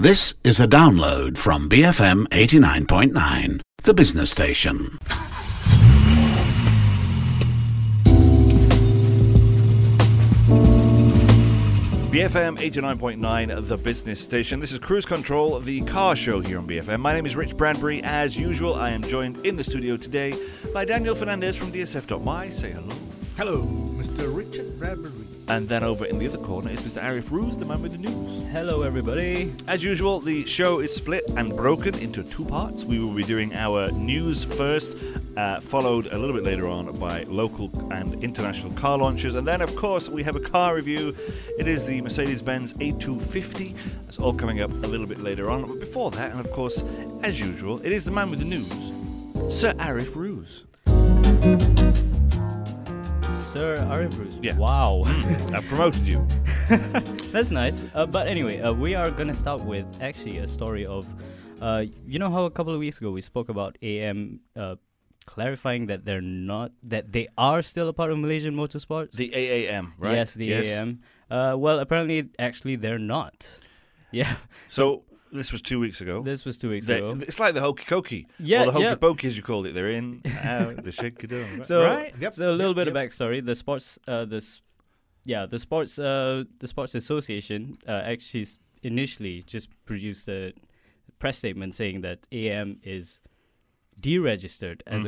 This is a download from BFM 89.9, the business station. BFM 89.9, the business station. This is Cruise Control, the car show here on BFM. My name is Rich Bradbury. As usual, I am joined in the studio today by Daniel Fernandez from DSF.my. Say hello. Hello, Mr. Richard Bradbury. And then over in the other corner is Mr. Arif Roos, the man with the news. Hello, everybody. As usual, the show is split and broken into two parts. We will be doing our news first, followed a little bit later on by local and international car launches. And then, of course, we have a car review. It is the Mercedes-Benz A250. That's all coming up a little bit later on. But before that, and of course, as usual, it is the man with the news, Sir Arif Roos. Sir Arif Roos. Yeah. Wow. I promoted you. That's nice. But anyway, we are going to start with actually a story of, you know how a couple of weeks ago we spoke about AM clarifying that they are still a part of Malaysian Motorsports? The AAM, right? Yes, the AAM. Well, apparently, actually, they're not. Yeah. So this was 2 weeks ago. This was 2 weeks ago. It's like the Hokey Cokey. Yeah, or the Hokey Pokey, as you called it. They're in, out, the shaky dome. So, right? So a little bit of backstory. The sports, the sports association actually initially just produced a press statement saying that AM is deregistered as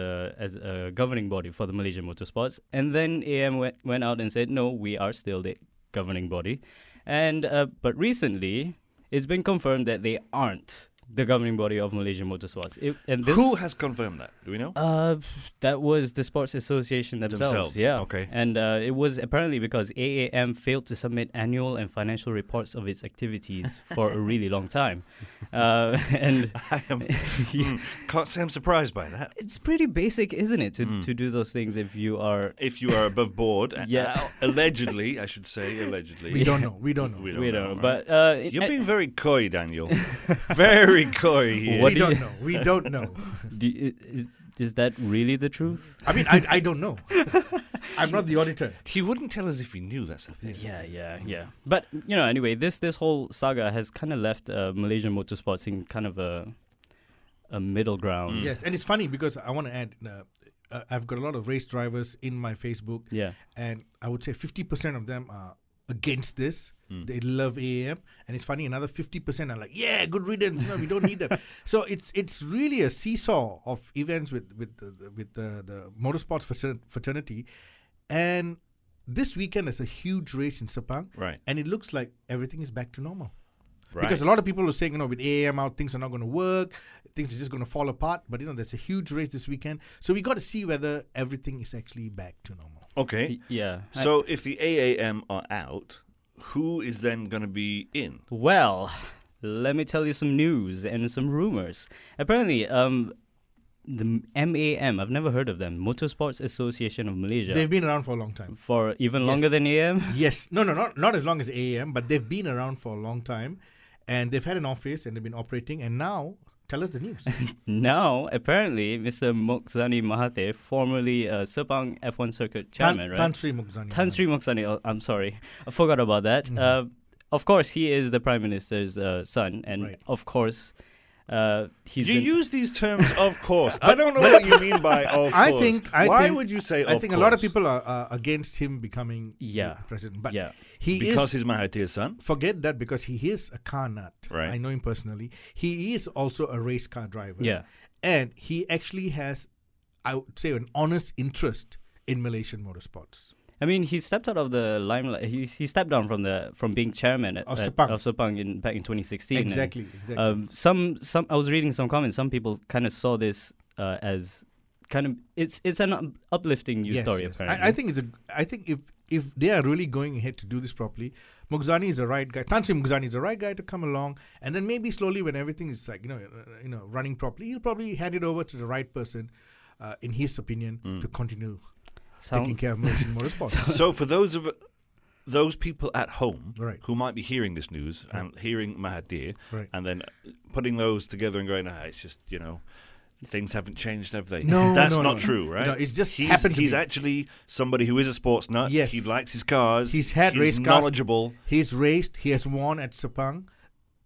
a governing body for the Malaysian Motorsports, and then AM went out and said, no, we are still the governing body, and but recently it's been confirmed that they aren't the governing body of Malaysian Motorsports. Who has confirmed that? Do we know? That was the Sports Association themselves. Yeah. Okay. And it was apparently because AAM failed to submit annual and financial reports of its activities for a really long time. And I am, can't say I'm surprised by that. It's pretty basic, isn't it, to do those things if you are above board. Yeah. Allegedly, I should say, allegedly. We don't know. We don't know. Right? But you're being very coy, Daniel. Very coy here. We don't know. Is that really the truth? I mean, I don't know. I'm not the auditor. He wouldn't tell us if he knew, that's the thing. Yeah. But, anyway, this whole saga has kind of left Malaysian Motorsports in kind of a middle ground. Yes, and it's funny because I want to add, I've got a lot of race drivers in my Facebook. Yeah. And I would say 50% of them are against this. They love AAM, and it's funny, another 50% are like, yeah, good riddance, we don't need them. So it's really a seesaw of events with the motorsports fraternity. And this weekend is a huge race in Sepang, right? And it looks like everything is back to normal. Right. Because a lot of people are saying, with AAM out, things are not going to work, things are just going to fall apart. But, there's a huge race this weekend. So we got to see whether everything is actually back to normal. Okay. Yeah. So if the AAM are out, who is then going to be in? Well, let me tell you some news and some rumors. Apparently, the MAM, I've never heard of them, Motorsports Association of Malaysia. They've been around for a long time. For even longer than AM? Yes. No, not as long as AAM, but they've been around for a long time. And they've had an office and they've been operating. And now, tell us the news. Now, apparently, Mr. Mokhzani Mahathir, formerly Sepang F1 Circuit chairman, right? Tan Sri Mokhzani. Tan Sri Mokhzani. Oh, I'm sorry. I forgot about that. Of course, he is the Prime Minister's son. And of course, he's use these terms, of course. I don't know what you mean by of course. Why would you say of course? I think a lot of people are against him becoming president. But because he's Mahathir's son? Forget that, because he is a car nut. Right. I know him personally. He is also a race car driver. Yeah. And he actually has, I would say, an honest interest in Malaysian motorsports. I mean, he stepped out of the limelight. He stepped down from being chairman of Sepang back in 2016. Exactly. Some I was reading some comments. Some people kind of saw this as kind of it's an uplifting news story. Yes. Apparently, I think if they are really going ahead to do this properly, Mokhzani is the right guy. Tan Sri Mokhzani is the right guy to come along, and then maybe slowly, when everything is like running properly, he'll probably hand it over to the right person, in his opinion, to continue taking care of Malaysian motorsports. So for those people at home who might be hearing this news and hearing Mahathir and then putting those together and going, it's just, things haven't changed, have they? No, that's not true, right? No, it's just happened to He's be. actually somebody who is a sports nut. Yes. He likes his cars. He's had race cars. knowledgeable. He's raced. He has won at Sepang.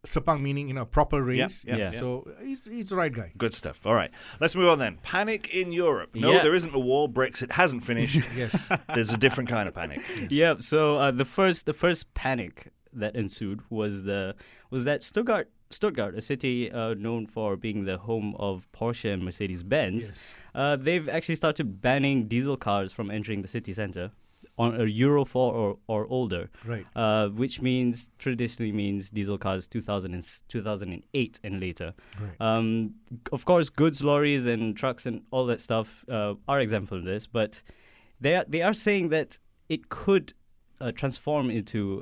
Sepang meaning, proper race. Yeah. So he's the right guy. Good stuff. All right. Let's move on then. Panic in Europe. No, Yeah. there isn't a war. Brexit hasn't finished. Yes. There's a different kind of panic. Yeah. So the first panic that ensued was that Stuttgart, a city known for being the home of Porsche and Mercedes-Benz, Yes. they've actually started banning diesel cars from entering the city center on a Euro 4 or older, Right. which traditionally means diesel cars 2008 and later. Right. Of course, goods lorries and trucks and all that stuff are exempt from this, but they are saying that it could transform into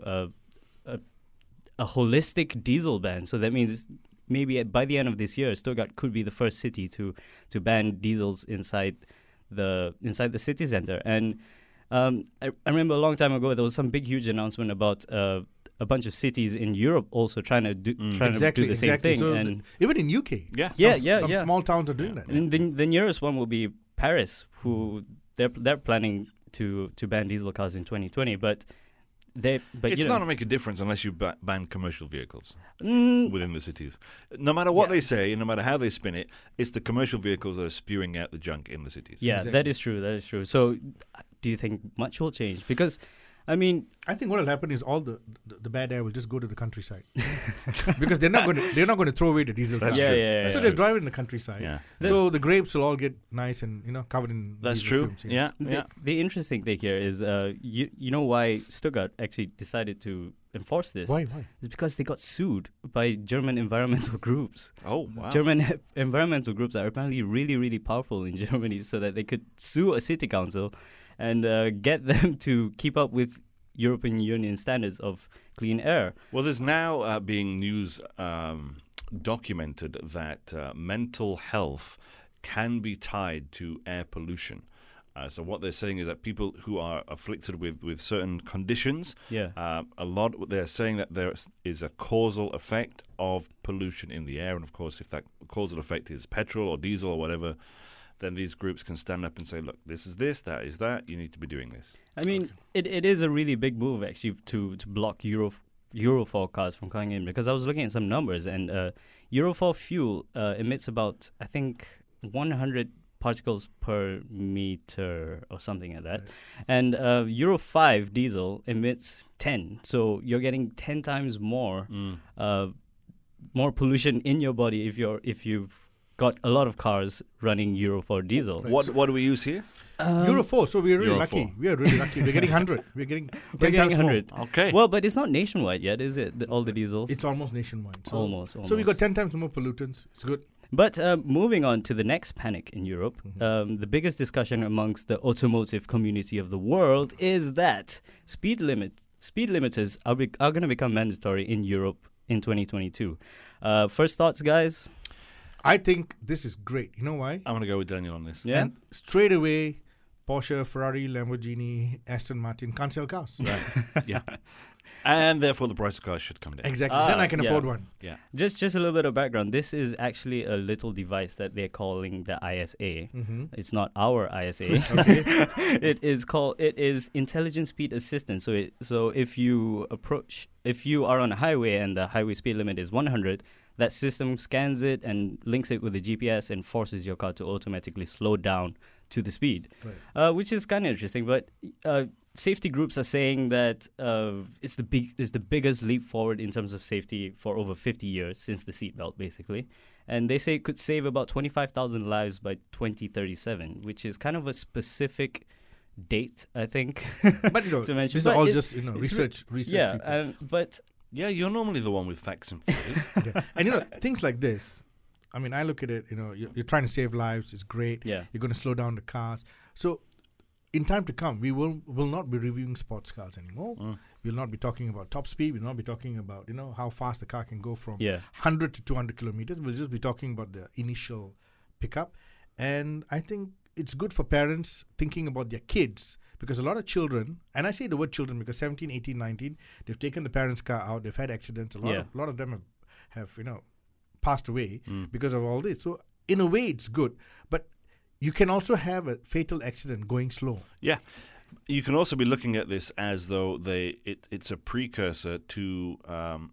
a holistic diesel ban. So that means maybe by the end of this year, Stuttgart could be the first city to ban diesels inside the city center. And I remember a long time ago there was some big huge announcement about a bunch of cities in Europe also trying to do the same thing. So And even in UK, Yeah. some small towns are doing that. and the nearest one will be Paris, who they're planning to ban diesel cars in 2020, but It's not going to make a difference unless you ban commercial vehicles Mm, within the cities. No matter what they say, and no matter how they spin it, it's the commercial vehicles that are spewing out the junk in the cities. yeah, Exactly. that is true. So, do you think much will change? Because, I mean, I think what will happen is all the bad air will just go to the countryside because they're not going to throw away the diesel cars. That's true. Yeah. So they drive in the countryside. Yeah. So the grapes will all get nice and covered in. That's diesel true. fumes, yes. Yeah. the interesting thing here is, you know why Stuttgart actually decided to enforce this? Why? It's because they got sued by German environmental groups. Oh, wow. German environmental groups are apparently really, really powerful in Germany, so that they could sue a city council and get them to keep up with European Union standards of clean air. Well, there's now being news documented that mental health can be tied to air pollution. So what they're saying is that people who are afflicted with certain conditions, Yeah. they're saying that there is a causal effect of pollution in the air. And of course, if that causal effect is petrol or diesel or whatever, then these groups can stand up and say, look, this is this, that is that, you need to be doing this. I mean, it is a really big move actually to block Euro 4 cars from coming in, because I was looking at some numbers, and Euro 4 fuel emits about, I think, 100 particles per meter or something like that. Right. And Euro 5 diesel emits 10. So you're getting 10 times more pollution in your body if you've got a lot of cars running Euro 4 diesel. Right. What do we use here? Euro 4, so we're really Euro lucky. 4. We are really lucky. We're getting 100. We're getting 10 We're getting times more. 100. Okay. Well, but it's not nationwide yet, is it? All the diesels? It's almost nationwide. So, almost. So we got 10 times more pollutants. It's good. But moving on to the next panic in Europe, the biggest discussion amongst the automotive community of the world is that speed limiters are going to become mandatory in Europe in 2022. First thoughts, guys? I think this is great. You know why? I'm going to go with Daniel on this. Yeah. And straight away, Porsche, Ferrari, Lamborghini, Aston Martin can't sell cars. Right. Yeah. And therefore the price of cars should come down. Exactly. Then I can yeah. afford one. Yeah. Just a little bit of background. This is actually a little device that they're calling the ISA. Mm-hmm. It's not our ISA. It is intelligent speed assistance. So if you are on a highway and the highway speed limit is 100, that system scans it and links it with the GPS and forces your car to automatically slow down to the speed, Right. which is kind of interesting. But safety groups are saying that it's the biggest leap forward in terms of safety for over 50 years since the seatbelt, basically. And they say it could save about 25,000 lives by 2037, which is kind of a specific date, I think. But to mention. these But are all it- just it's research. yeah, people. but Yeah, you're normally the one with facts and figures. Yeah. And things like this. I mean, I look at it. You're trying to save lives. It's great. yeah. You're going to slow down the cars. So, in time to come, we will not be reviewing sports cars anymore. We'll not be talking about top speed. We'll not be talking about how fast the car can go from Yeah. 100 to 200 kilometers. We'll just be talking about the initial pickup. And I think it's good for parents thinking about their kids, because a lot of children, and I say the word children because 17, 18, 19, they've taken the parents' car out. They've had accidents. A lot of them have passed away because of all this. So in a way, it's good, but you can also have a fatal accident going slow. Yeah. You can also be looking at this as though it's a precursor to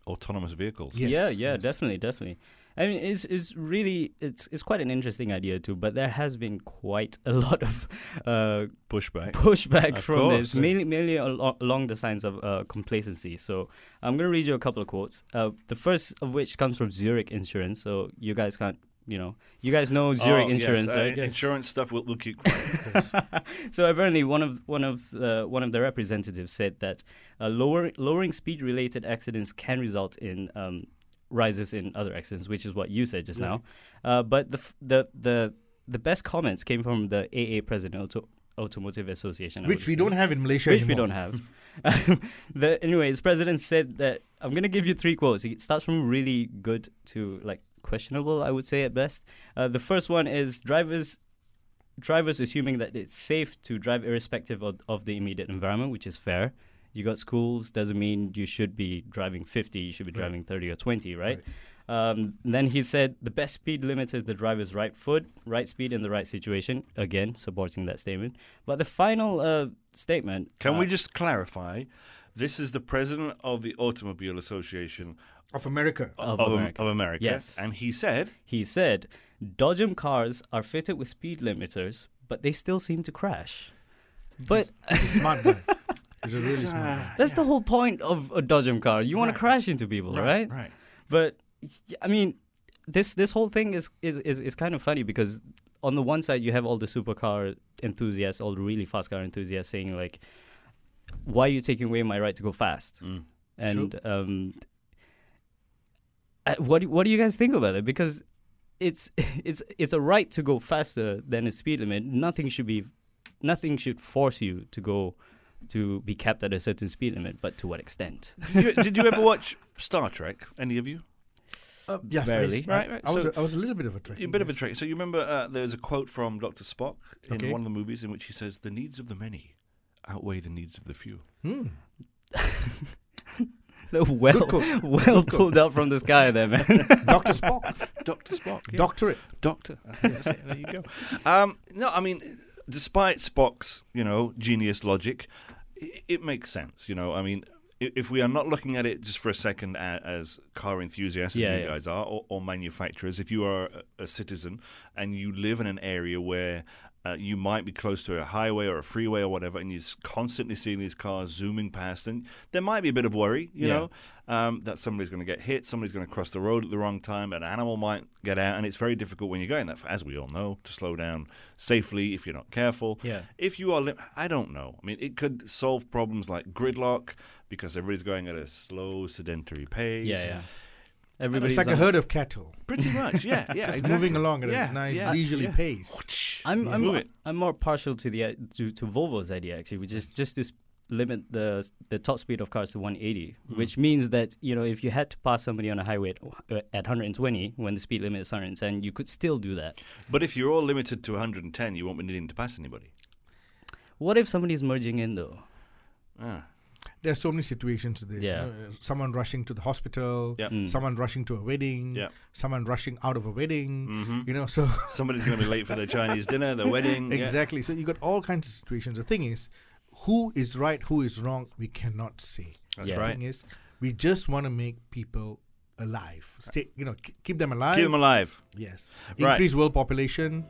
autonomous vehicles. Yes. Yeah, definitely. I mean, it's really quite an interesting idea too, but there has been quite a lot of pushback Of from course. this, mainly along the lines of complacency. So I'm going to read you a couple of quotes. The first of which comes from Zurich Insurance. So you guys can't, you guys know Zurich Insurance, yes, right? Insurance stuff we'll keep quiet. So apparently, one of the representatives said that lowering speed-related accidents can result in rises in other accidents, which is what you said just now. But the best comments came from the AA president, Automotive Association, Which we don't have in Malaysia Which we anymore. don't have. Anyway, his president said that, I'm going to give you 3 quotes. It starts from really good to questionable, I would say at best. The first one is drivers assuming that it's safe to drive irrespective of the immediate environment, which is fair. You got schools, doesn't mean you should be driving 50, you should be driving 30 or 20, right? Then he said the best speed limit is the driver's right foot, right speed in the right situation. Again, supporting that statement. But the final statement... Can we just clarify? This is the president of the Automobile Association Of America. of America. Yes. And he said... He said, Dodgem cars are fitted with speed limiters, but they still seem to crash. But... He's a smart guy. He's a really smart guy. That's the whole point of a Dodgem car. You want to crash into people, right? Right. But I mean, this whole thing is kind of funny because on the one side you have all the supercar enthusiasts, all the really fast car enthusiasts saying why are you taking away my right to go fast? And what do you guys think about it? Because it's a right to go faster than a speed limit. Nothing should force you to be kept at a certain speed limit, but to what extent? Did you ever watch Star Trek? Any of you? Yes, Barely. Right. I was a little bit of a trick. A bit of a trick. So you remember there's a quote from Dr. Spock in Okay. one of the movies in which he says, "The needs of the many outweigh the needs of the few." Well pulled out from the sky there, man. Dr. Spock. Dr. Spock. Yeah. Doctorate. Doctor. Yes, there you go. No, I mean, despite Spock's, genius logic, it makes sense. I mean, if we are not looking at it just for a second as car enthusiasts, as you guys are, or manufacturers, if you are a citizen and you live in an area where you might be close to a highway or a freeway or whatever, and you're constantly seeing these cars zooming past, and there might be a bit of worry, you know, that somebody's going to get hit, somebody's going to cross the road at the wrong time, an animal might get out, and it's very difficult when you're going that, as we all know, to slow down safely if you're not careful. Yeah. If you are, I don't know. I mean, it could solve problems like gridlock because everybody's going at a slow, sedentary pace. Yeah. It's Everybody's like a herd of cattle. Pretty much, yeah. Just exactly. moving along at Yeah, a nice, yeah, leisurely yeah. pace. I'm more partial to the to Volvo's idea actually, which is just to limit the top speed of cars to 180, which means that if you had to pass somebody on a highway at 120 when the speed limit is 110, you could still do that. But if you're all limited to 110, you won't be needing to pass anybody. What if somebody's merging in though? There's so many situations to this. Yeah. Someone rushing to the hospital, Yep. someone rushing to a wedding, Yep. someone rushing out of a wedding, so... Somebody's going to be late for their Chinese dinner, their wedding. yeah. Exactly. So you got all kinds of situations. The thing is, who is right, who is wrong, we cannot say. That's Yeah. The right. thing is, we just want to make people alive. Stay, keep them alive. Keep them alive. Yes. Right. Increase world population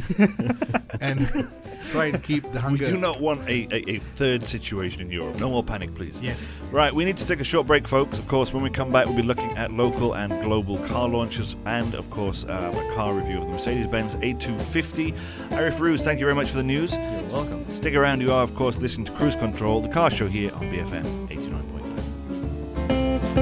and try and keep the We hunger. do not want a third situation in Europe. No more panic, please. Yes. Right, we need to take a short break, folks. Of course, when we come back, we'll be looking at local and global car launches and, of course, a car review of the Mercedes-Benz A250. Arif Ruse, thank you very much for the news. You're welcome. Stick around. You are, of course, listening to Cruise Control, the car show here on BFM 89.9.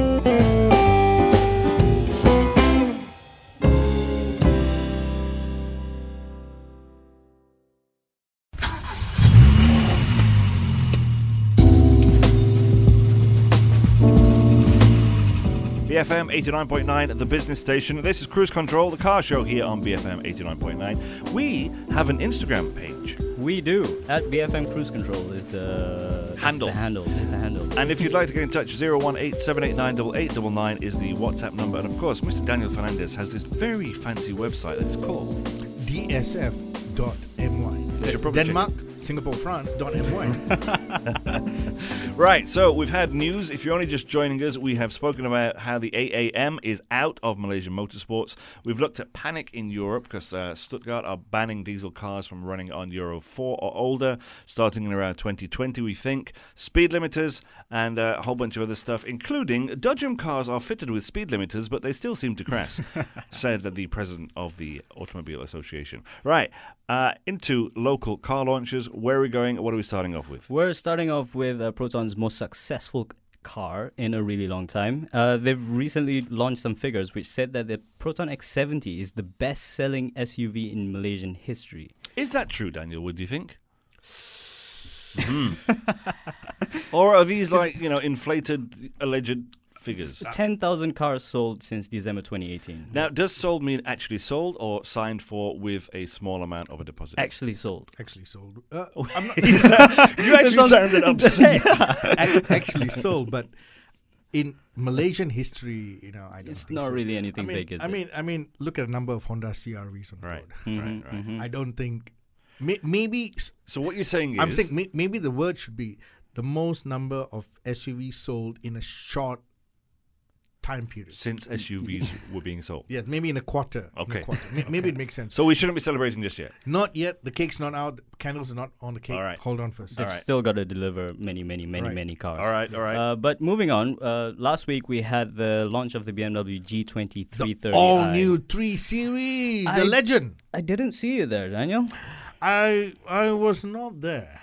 BFM 89.9, the business station. This is Cruise Control, the car show here on BFM 89.9. We have an Instagram page. We do. At BFM Cruise Control is the Handle. Is the handle. And if you'd like to get in touch, 018-789-8899 is the WhatsApp number. And of course, Mr. Daniel Fernandez has this very fancy website that is called dsf.my. That's should probably Denmark, Singapore, France, .my. Right, so we've had news. If you're only just joining us, we have spoken about how the AAM is out of Malaysian motorsports. We've looked at panic in Europe because Stuttgart are banning diesel cars from running on Euro 4 or older, starting in around 2020, we think. Speed limiters and a whole bunch of other stuff, including Dodgem cars are fitted with speed limiters, but they still seem to crash, said the president of the Automobile Association. Right, into local car launches. Where are we going? What are we starting off with? We're starting off with Proton's most successful car in a really long time. They've recently launched some figures which said that the Proton X70 is the best-selling SUV in Malaysian history. Is that true, Daniel? What do you think? Or are these inflated, alleged figures? 10,000 cars sold since December 2018. Now, does sold mean actually sold or signed for with a small amount of a deposit? Actually sold. Actually sold. I'm not, You actually sounded upset. actually sold, but in Malaysian history, I don't It's think not so. really anything big, is it? I mean, look at a number of Honda CR-Vs on the road. Mm-hmm. I don't think. Maybe. So what you're saying is... I'm saying maybe the word should be the most number of SUVs sold in a short time period. Since SUVs were being sold. Yeah, maybe in a quarter. Okay. Maybe it makes sense. So we shouldn't be celebrating just yet. Not yet. The cake's not out. The candles are not on the cake. All right. Hold on first. They've All right. still got to deliver many Right. cars. All right. But moving on, last week we had the launch of the BMW G20 330i. All new 3 Series. A legend. I didn't see you there, Daniel. I was not there.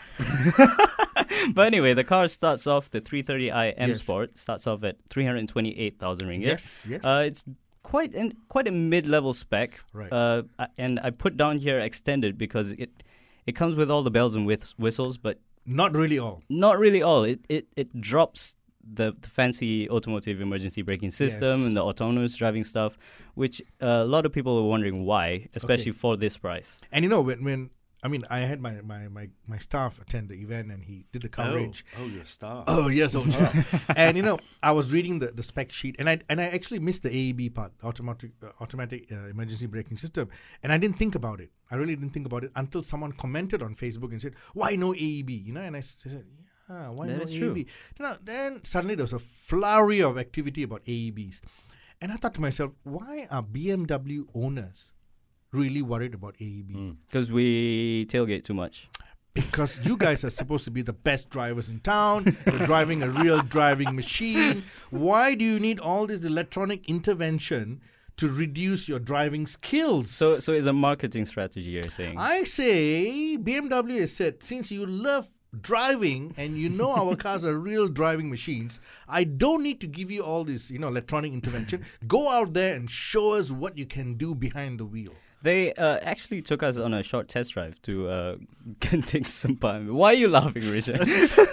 But anyway, the car starts off, the 330i M Yes. Sport, starts off at 328,000 ringgit. Yes. It's quite a mid-level spec. Right. And I put down here extended because it comes with all the bells and whistles, but Not really all. not really all. It drops the fancy automotive emergency braking system Yes. and the autonomous driving stuff, which a lot of people are wondering why, especially for this price. And when I had my staff attend the event and he did the coverage. Oh, you're a star. Oh yes, and I was reading the spec sheet, and I actually missed the AEB part, automatic emergency braking system, and I didn't think about it. I really didn't think about it until someone commented on Facebook and said, "Why no AEB?" And I said, "Yeah, why That no is AEB?" true. Then suddenly there was a flurry of activity about AEBs, and I thought to myself, "Why are BMW owners really worried about AEB?" Because we tailgate too much. Because you guys are supposed to be the best drivers in town. You're driving a real driving machine. Why do you need all this electronic intervention to reduce your driving skills? So it's a marketing strategy, you're saying? I say BMW has said, since you love driving and you know our cars are real driving machines, I don't need to give you all this electronic intervention. Go out there and show us what you can do behind the wheel. They actually took us on a short test drive to Genting Sempan. Why are you laughing, Richard?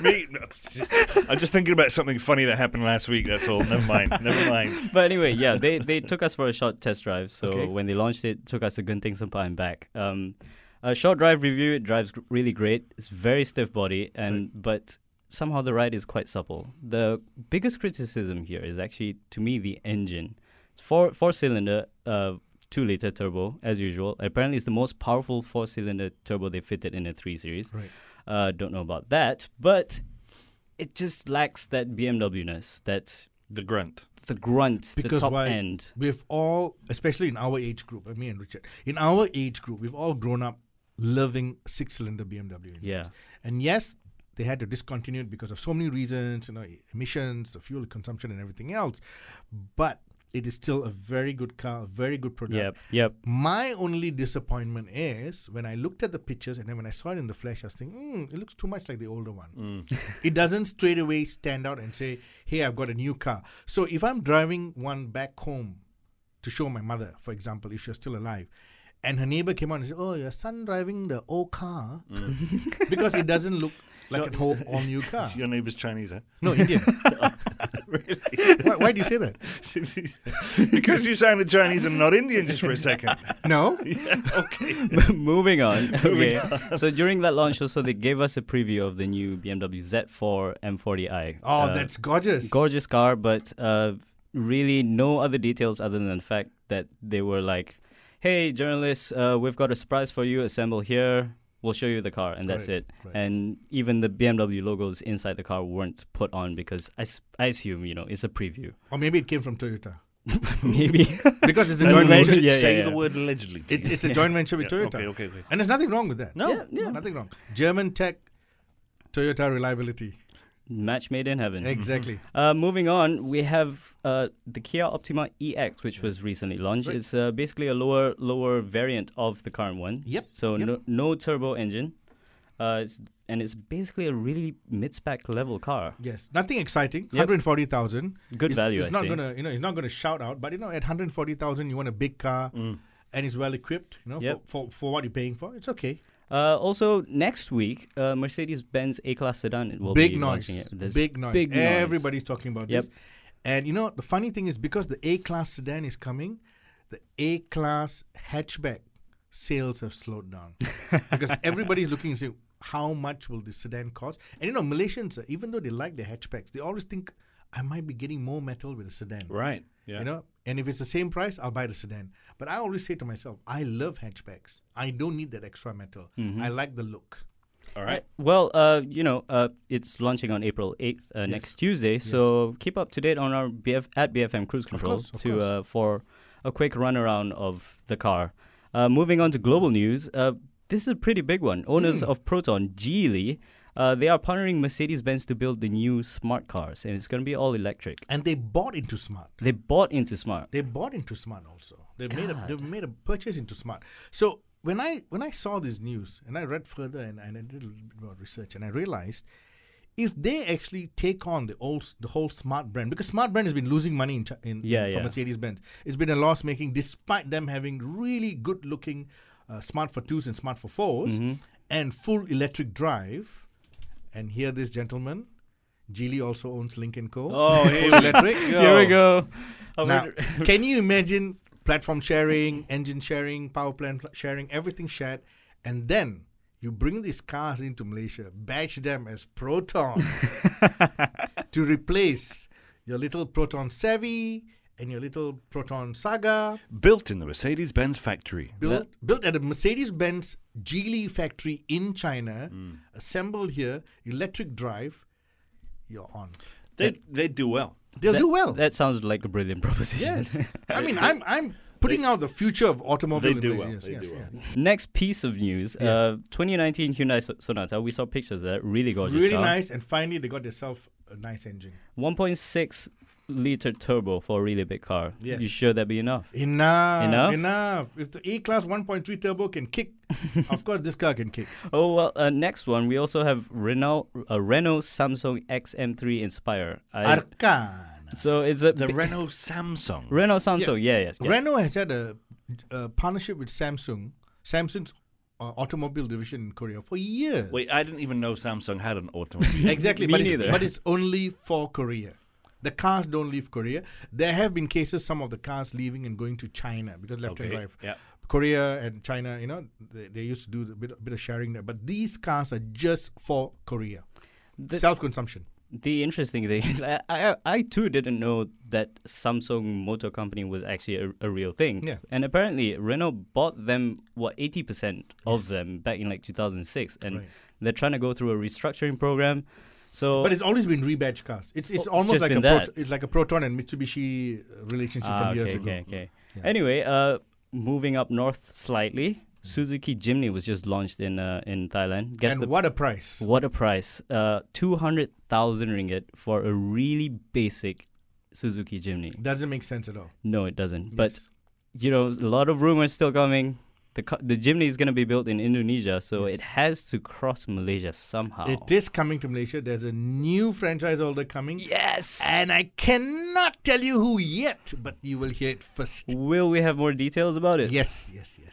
I'm just thinking about something funny that happened last week, that's all. Never mind. But anyway, yeah, they took us for a short test drive. So Okay. when they launched it, took us to Genting Sempan and back. A short drive review, it drives really great. It's very stiff body, but somehow the ride is quite supple. The biggest criticism here is actually, to me, the engine. It's four-cylinder, 2-liter turbo, as usual. Apparently, it's the most powerful 4-cylinder turbo they fitted in a 3 Series. Right. Don't know about that, but it just lacks that BMW-ness, The grunt. the grunt, Because the top why? end. We've all, especially in our age group, me and Richard, in our age group, we've all grown up loving 6-cylinder BMW engines. Yeah. And yes, they had to discontinue it because of so many reasons, emissions, the fuel consumption and everything else. But it is still a very good car, a very good product. Yep. My only disappointment is when I looked at the pictures and then when I saw it in the flesh, I was thinking, it looks too much like the older one. It doesn't straight away stand out and say, hey, I've got a new car. So if I'm driving one back home to show my mother, for example, if she's still alive, and her neighbor came on and said, oh, your son driving the old car, because it doesn't look like a whole all-new car. Your neighbor's Chinese, huh? No, Indian. Really? Why do you say that? Because you sounded Chinese and not Indian just for a second. No? Yeah, okay. Moving on. Okay. So during that launch also, they gave us a preview of the new BMW Z4 M40i. Oh, that's gorgeous. Gorgeous car, but really no other details other than the fact that they were like, hey, journalists, we've got a surprise for you. Assemble here. we'll show you the car, and that's Right, it. right. And even the BMW logos inside the car weren't put on because I assume, it's a preview. Or maybe it came from Toyota. Maybe. Because it's a joint venture. Allegedly, Yeah, say yeah, the yeah. word allegedly. please. It's a joint venture with Yeah, Toyota. okay. And there's nothing wrong with that. No, Yeah. Nothing wrong. German tech, Toyota reliability. Match made in heaven. Exactly. Moving on, we have the Kia Optima EX, which was recently launched. Right. It's basically a lower variant of the current one. Yep, So yep. no turbo engine. It's basically a really mid-spec level car. Yes. Nothing exciting. Yep. 140,000. Good value, It's I not say. gonna, it's not gonna shout out, but at 140,000, you want a big car and it's well equipped. Yep. For what you're paying for, it's okay. Also, next week, Mercedes-Benz A-Class sedan will Big be noise. launching it. There's Big noise. big noise. Everybody's talking about Yep. this. And the funny thing is because the A-Class sedan is coming, the A-Class hatchback sales have slowed down. Because everybody's looking and saying, how much will this sedan cost? And Malaysians, even though they like the hatchbacks, they always think, I might be getting more metal with a sedan. Right. Yeah. And if it's the same price, I'll buy the sedan. But I always say to myself, I love hatchbacks. I don't need that extra metal. I like the look. All right. Well, it's launching on April 8th, next Tuesday. So keep up to date on our at BFM Cruise Control course. For a quick run around of the car. Moving on to global news. This is a pretty big one. Owners of Proton, Geely, they are partnering Mercedes-Benz to build the new smart cars, and it's going to be all electric. And they bought into smart. They bought into smart. They bought into smart also. They've made a purchase into smart. So when I saw this news and I read further and I did a little bit more research and I realized if they actually take on the whole smart brand, because smart brand has been losing money for Mercedes-Benz. It's been a loss making despite them having really good looking Smart for 2s and Smart for 4s and full electric drive. And here this gentleman, Geely also owns Lynk & Co. Oh, Full electric. Here we go. Now, can you imagine platform sharing, engine sharing, power plant sharing, everything shared, and then you bring these cars into Malaysia, badge them as Proton to replace your little Proton Savvy and your little Proton Saga. Built in the Mercedes-Benz factory. Built at a Mercedes-Benz Geely factory in China, assembled here, electric drive, you're on. They do well. They'll do well. That sounds like a brilliant proposition. Yes. I mean, I'm putting out the future of automobile. They do in well. Malaysia. They Yes, do yes, well. yeah. Next piece of news, Yes. 2019 Hyundai Sonata. We saw pictures of that. Really gorgeous Really car. nice, and finally they got themselves a nice engine. 1.6 liter turbo for a really big car. Yes. You sure that'd be enough? Enough. If the E-Class 1.3 turbo can kick, of course this car can kick. Oh, well, next one, we also have Renault Samsung XM3 Inspire. Arcan. So it's a The Renault Samsung. Renault Samsung, yes. Renault has had a partnership with Samsung. Samsung's automobile division in Korea for years. Wait, I didn't even know Samsung had an automobile. Exactly, Me but neither. it's only for Korea. The cars don't leave Korea. There have been cases, some of the cars leaving and going to China because left-hand drive. Yeah. Korea and China, they used to do a bit of sharing there. But these cars are just for Korea. Self-consumption. The interesting thing, I too didn't know that Samsung Motor Company was actually a real thing. Yeah. And apparently Renault bought them, 80% of them back in like 2006. And Right. they're trying to go through a restructuring program. So But it's always been rebadged cars. It's it's almost just like been that. it's like a Proton and Mitsubishi relationship from years ago. Okay. Yeah. Anyway, moving up north slightly, Suzuki Jimny was just launched in Thailand. Guess And what a price. what a price! 200,000 ringgit for a really basic Suzuki Jimny. Doesn't make sense at all. No, it doesn't. Yes. But a lot of rumors still coming. The Jimny is going to be built in Indonesia, so it has to cross Malaysia somehow. It is coming to Malaysia. There's a new franchise holder coming. Yes. And I cannot tell you who yet, but you will hear it first. Will we have more details about it? Yes.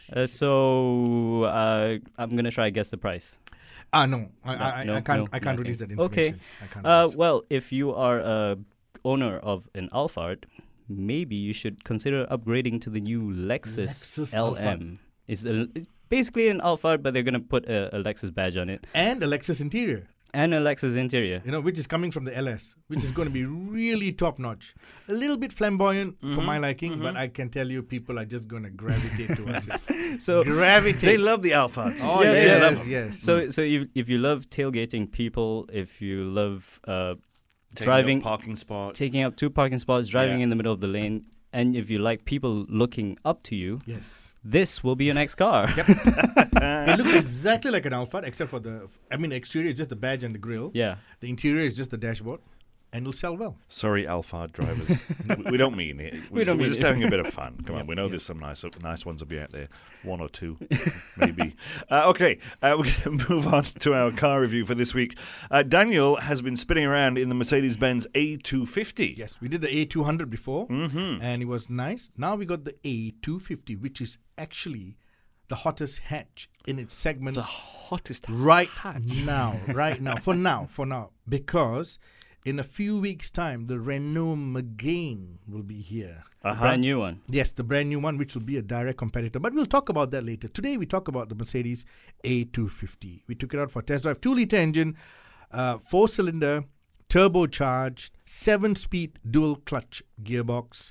So I'm gonna try to guess the price. No. I can't release that information. Okay. I can't release it. Well, if you are a owner of an Alphard, maybe you should consider upgrading to the new Lexus LM. It's basically an Alphard, but they're gonna put a Lexus badge on it. And a Lexus interior. And a Lexus interior. which is coming from the LS, which is going to be really top notch. A little bit flamboyant for my liking, but I can tell you, people are just going to gravitate towards it. So Gravitate. They love the Alphard. Oh, Yeah, yes, yeah. love 'em. yes. So if you love tailgating people, if you love Taking driving, up parking spots. taking up 2 parking spots, driving Yeah. in the middle of the lane, and if you like people looking up to you, Yes. this will be your next car. Yep. It looks exactly like an Alphard, except for the exterior is just the badge and the grille. Yeah. The interior is just the dashboard, and it'll sell well. Sorry, Alphard drivers. We don't mean it. We're don't mean just it. having a bit of fun. Come on, we know there's some nice ones will be out there. 1 or 2, maybe. Okay, we're going to move on to our car review for this week. Daniel has been spinning around in the Mercedes-Benz A250. Yes, we did the A200 before, and it was nice. Now we got the A250, which is actually the hottest hatch in its segment The hottest right hatch. now. For now, because in a few weeks' time, the Renault Megane will be here. Brand new one. Yes, the brand new one, which will be a direct competitor. But we'll talk about that later. Today, we talk about the Mercedes A250. We took it out for a test drive. 2-litre engine, 4-cylinder, turbocharged, 7-speed dual clutch gearbox,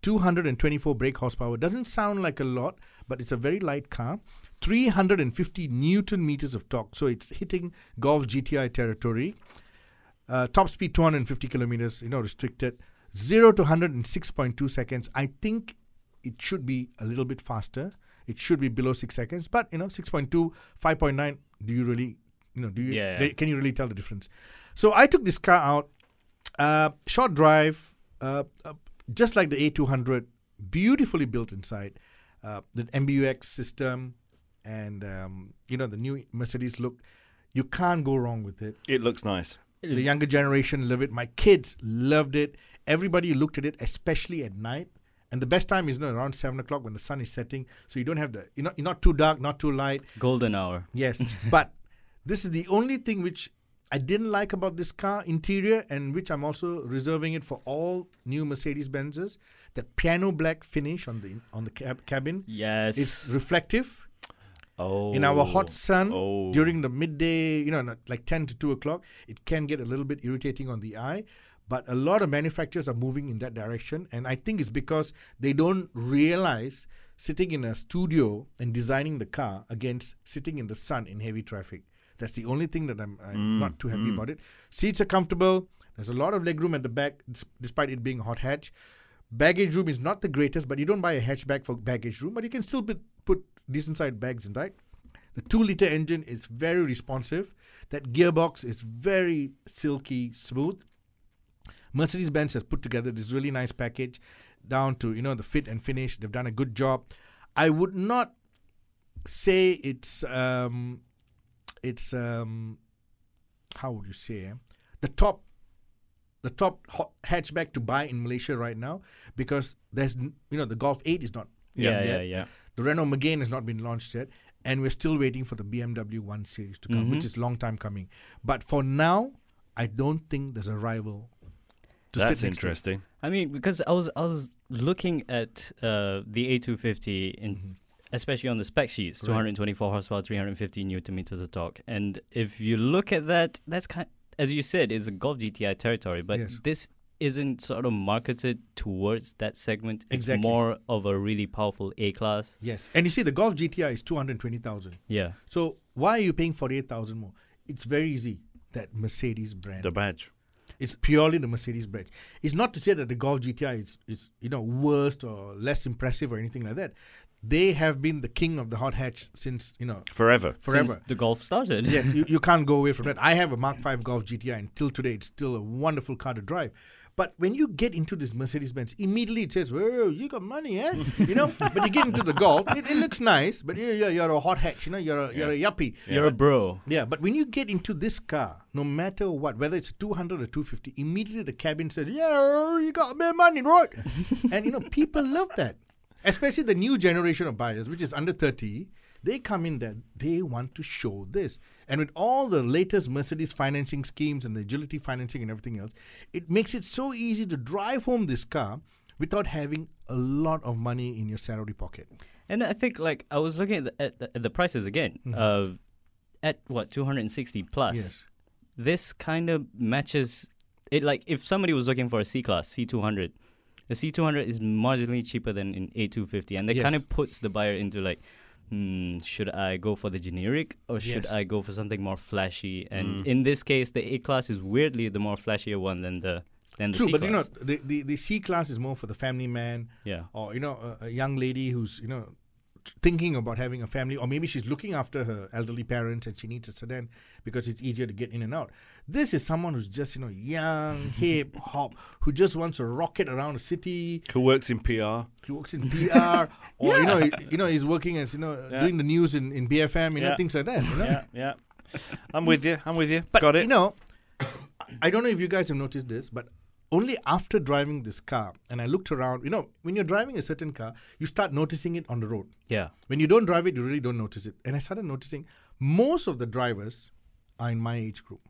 224 brake horsepower. Doesn't sound like a lot, but it's a very light car. 350 Newton meters of torque. So it's hitting Golf GTI territory. Top speed 250 kilometers, restricted. 0 to 100 in 6.2 seconds. I think it should be a little bit faster. It should be below 6 seconds. But, 6.2, 5.9, do you really, Yeah. can you really tell the difference? So I took this car out. Short drive, just like the A200, beautifully built inside. The MBUX system and, the new Mercedes look. You can't go wrong with it. It looks nice. The younger generation love it. My kids loved it. Everybody looked at it, especially at night. And the best time is around 7 o'clock when the sun is setting. So you don't have you're not too dark, not too light. Golden hour. Yes. But this is the only thing which I didn't like about this car interior, and which I'm also reserving it for all new Mercedes-Benzes. The piano black finish on the cabin Yes. is reflective. Oh. In our hot sun, Oh. during the midday, like 10 to 2 o'clock, it can get a little bit irritating on the eye. But a lot of manufacturers are moving in that direction. And I think it's because they don't realize sitting in a studio and designing the car against sitting in the sun in heavy traffic. That's the only thing that I'm not too happy about it. Seats are comfortable. There's a lot of legroom at the back, despite it being a hot hatch. Baggage room is not the greatest, but you don't buy a hatchback for baggage room. But you can still put decent-sized bags inside. The 2-litre engine is very responsive. That gearbox is very silky smooth. Mercedes-Benz has put together this really nice package down to, the fit and finish. They've done a good job. I would not say it's how would you say, the top hatchback to buy in Malaysia right now, because there's, the Golf 8 is not Yeah. The Renault Megane has not been launched yet, and we're still waiting for the BMW 1 Series to come, which is a long time coming. But for now, I don't think there's a rival to That's sit next to it. interesting. I mean, because I was looking at the A250 especially on the spec sheets, 224 horsepower, 350 newton meters of torque. And if you look at that, that's as you said, it's a Golf GTI territory, but Yes. this isn't sort of marketed towards that segment. It's Exactly. more of a really powerful A-class. Yes. And you see, the Golf GTI is 220,000. Yeah. So why are you paying 48,000 more? It's very easy. That Mercedes brand. The badge. It's purely the Mercedes brand. It's not to say that the Golf GTI is worst or less impressive or anything like that. They have been the king of the hot hatch since, Forever. forever. Since the Golf started. Yes, you can't go away from that. I have a Mark V Golf GTI, and till today, it's still a wonderful car to drive. But when you get into this Mercedes-Benz, immediately it says, "Whoa, you got money, eh?" But you get into the Golf, it looks nice, but you're a hot hatch, you're a yuppie. You're a bro. Yeah, but when you get into this car, no matter what, whether it's a 200 or 250, immediately the cabin said, "Yeah, you got a bit of money, right?" And people love that, especially the new generation of buyers, which is under 30. They come in there, they want to show this. And with all the latest Mercedes financing schemes and the agility financing and everything else, it makes it so easy to drive home this car without having a lot of money in your salary pocket. And I think, I was looking at the prices again. At what, 260 plus. Yes. this kind of matches it. Like if somebody was looking for a C-Class, C200, the C200 is marginally cheaper than an A250, and that Yes. kind of puts the buyer into like, should I go for the generic or should Yes. I go for something more flashy? And in this case, the A-Class is weirdly the more flashier one than the True, C-Class. but you know, the C class is more for the family man, Yeah. or a young lady who's thinking about having a family, or maybe she's looking after her elderly parents and she needs a sedan because it's easier to get in and out. This is someone who's just young, hip, hop, who just wants to rocket around a city. Who works in PR? He works in PR, or he's working as doing the news in BFM, Yeah. things like that. Yeah. I'm with you. But Got it. I don't know if you guys have noticed this, but only after driving this car, and I looked around, when you're driving a certain car, you start noticing it on the road. Yeah. When you don't drive it, you really don't notice it. And I started noticing most of the drivers are in my age group.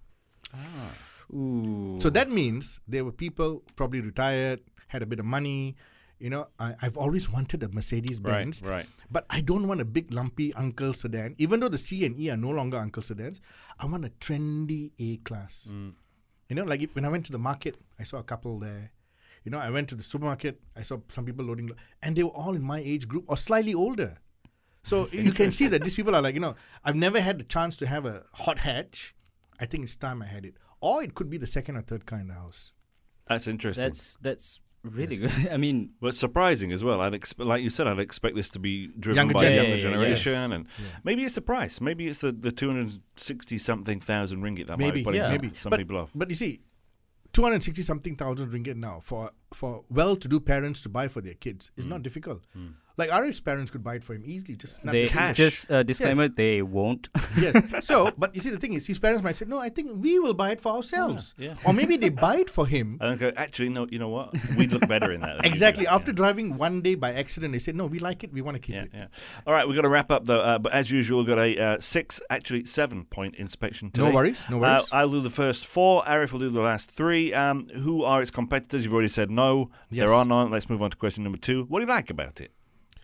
Ooh. So that means there were people probably retired, had a bit of money. I've always wanted a Mercedes Benz. Right. But I don't want a big lumpy uncle sedan. Even though the C and E are no longer uncle sedans, I want a trendy A-Class. Like when I went to the market, I saw a couple there. I went to the supermarket, I saw some people loading, and they were all in my age group or slightly older. So you can see that these people are like, I've never had the chance to have a hot hatch. I think it's time I had it. Or it could be the second or third car in the house. That's interesting. That's really good. I mean, But it's surprising as well. Like you said, I'd expect this to be driven Younger by a gen- younger yeah, yeah, generation, yes. and maybe it's the price. Maybe it's the 260-something thousand ringgit that Maybe, might be putting maybe. some But- people off. But you see, 260-something thousand ringgit now for well-to-do parents to buy for their kids is not difficult. Like Arif's parents could buy it for him easily. Just snap they their fingers. cash. just disclaimer, Yes. they won't. Yes. So, but you see, the thing is, his parents might say, "No, I think we will buy it for ourselves." Yeah. Or maybe they buy it for him. And then go, actually, no, you know what? We'd look better in that. than you Exactly. do." After driving one day by accident, they said, "No, we like it. We want to keep Yeah, it." yeah. All right, we've got to wrap up, though. But as usual, we've got a 7-point inspection today. No worries. No worries. I'll do the first 4. Arif will do the last 3. Who are its competitors? You've already said no. Yes. There are none. Let's move on to question number 2. What do you like about it?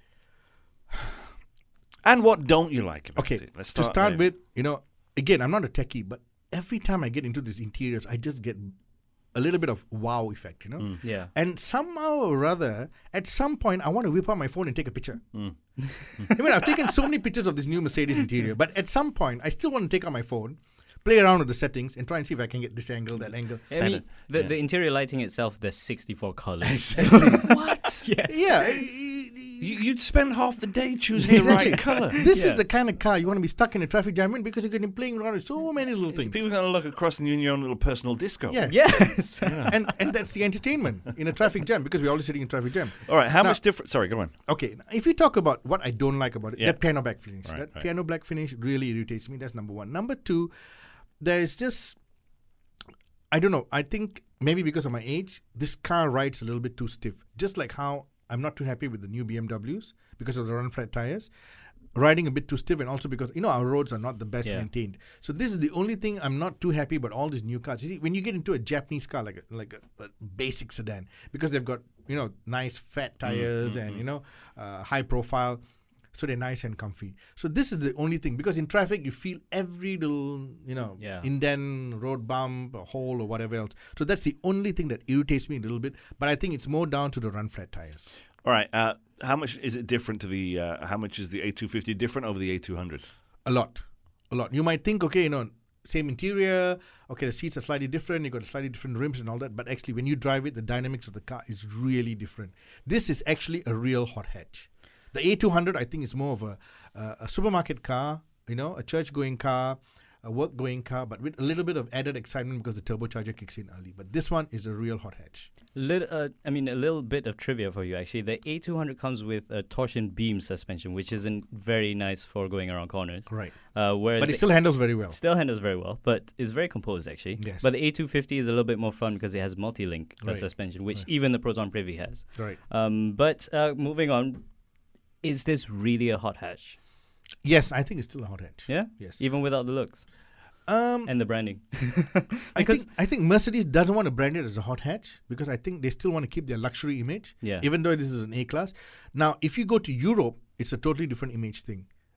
And what don't you like about Okay. it? Let's To start start there. with, again, I'm not a techie, but every time I get into these interiors, I just get a little bit of wow effect, Yeah. And somehow or other, at some point, I want to whip out my phone and take a picture. I've taken so many pictures of this new Mercedes interior, but at some point, I still want to take out my phone, play around with the settings, and try and see if I can get this angle, that angle. I mean, yeah. the interior lighting itself, there's 64 colors. Exactly. What? Yes. Yeah. You'd spend half the day choosing the Exactly. right colour. This Yeah. is the kind of car you want to be stuck in a traffic jam in because you can be playing around with so many little things. People are going to look across and you're in your own little personal disco. Yeah. Yes. And that's the entertainment in a traffic jam because we're always sitting in traffic jam. All right, how Now- much different... Sorry, go on. Okay, now, if you talk about what I don't like about it, Yeah. that piano black finish. Right, That right. piano black finish really irritates me. That's number one. Number two, there's just, I don't know, I think maybe because of my age, this car rides a little bit too stiff. Just like how I'm not too happy with the new BMWs because of the run flat tires. Riding a bit too stiff, and also because our roads are not the best Yeah. maintained. So this is the only thing I'm not too happy about all these new cars. You see, when you get into a Japanese car like a basic sedan, because they've got nice fat tires and high profile, so they're nice and comfy. So this is the only thing, because in traffic you feel every little Yeah. indent, road bump, a hole, or whatever else. So that's the only thing that irritates me a little bit. But I think it's more down to the run flat tires. All right, how much is it different to the... how much is the A250 different over the A200? A lot. You might think, okay, same interior, okay, the seats are slightly different, you got slightly different rims and all that, but actually when you drive it, the dynamics of the car is really different. This is actually a real hot hatch. The A200, I think, is more of a supermarket car, a church-going car, a work-going car, but with a little bit of added excitement because the turbocharger kicks in early. But this one is a real hot hatch. A little bit of trivia for you, actually. The A200 comes with a torsion beam suspension, which isn't very nice for going around corners. Right. Whereas But it still handles very well. still handles very well, but it's very composed, actually. Yes. But the A250 is a little bit more fun because it has multi-link Right. suspension, which Right. even the Proton Privy has. Right. But moving on, is this really a hot hatch? Yes, I think it's still a hot hatch. Yeah? Yes. Even without the looks and the branding. I think Mercedes doesn't want to brand it as a hot hatch because I think they still want to keep their luxury image, Yeah. even though this is an A-class. Now, if you go to Europe, it's a totally different image thing.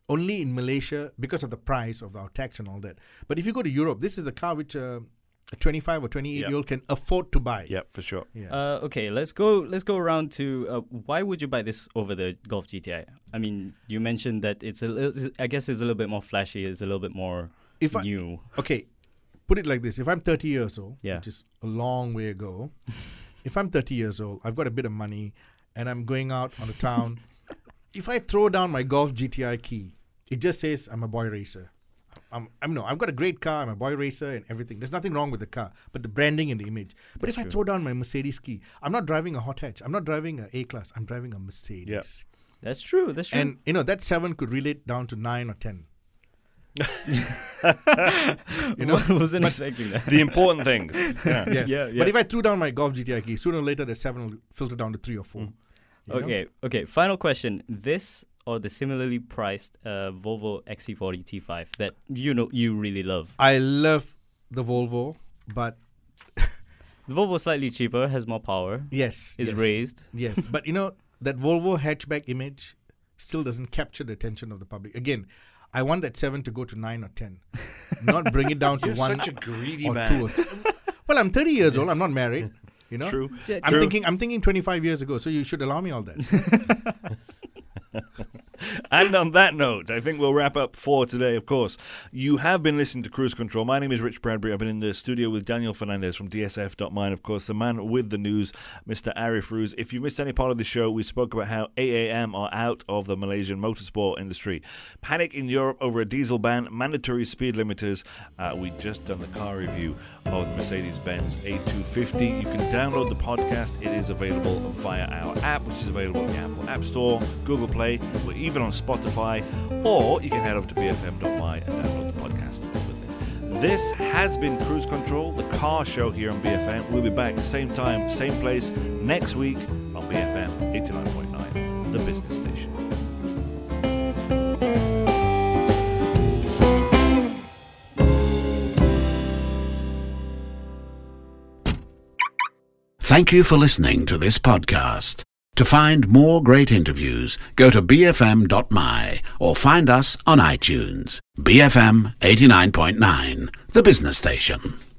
only in Malaysia because of the price of our tax and all that. But if you go to Europe, this is the car which a 25 or 28-year-old can afford to buy. Yeah, for sure. Yeah. Okay, let's go around to why would you buy this over the Golf GTI? I mean, you mentioned that I guess it's a little bit more flashy, it's a little bit more new. Okay, put it like this. If I'm 30 years old, Yeah. which is a long way ago, if I'm 30 years old, I've got a bit of money, and I'm going out on the town, if I throw down my Golf GTI key, it just says I'm a boy racer. I've got a great car, I'm a boy racer and everything. There's nothing wrong with the car, but the branding and the image. But if I throw down my Mercedes key, I'm not driving a hot hatch. I'm not driving an A-class. I'm driving a Mercedes. Yep. That's true. And, that 7 could relate down to 9 or 10. I wasn't expecting that. The important things. Yeah. Yes. Yeah. But if I threw down my Golf GTI key, sooner or later the 7 will filter down to 3 or 4. You know? Okay. Final question. This or the similarly priced Volvo XC40 T5 that you really love? I love the Volvo, but The Volvo is slightly cheaper, has more power. yes. Raised. Yes. But that Volvo hatchback image still doesn't capture the attention of the public. Again, I want that 7 to go to 9 or 10. Not bring it down to You're 1 such a greedy or man. 2. Well, I'm 30 years old. I'm not married. True. I'm thinking 25 years ago, so you should allow me all that. And on that note, I think we'll wrap up for today, of course. You have been listening to Cruise Control. My name is Rich Bradbury. I've been in the studio with Daniel Fernandez from DSF.mine, of course, the man with the news, Mr. Arif Ruz. If you missed any part of the show, we spoke about how AAM are out of the Malaysian motorsport industry. Panic in Europe over a diesel ban, mandatory speed limiters. We just done the car review of the Mercedes-Benz A250. You can download the podcast. It is available via our app, which is available in the Apple App Store, Google Play. We're even on Spotify, or you can head over to bfm.my and download the podcast with it. This has been Cruise Control, the car show here on BFM. We'll be back same time, same place next week on BFM 89.9, the business station. Thank you for listening to this podcast. To find more great interviews, go to bfm.my or find us on iTunes. BFM 89.9, the business station.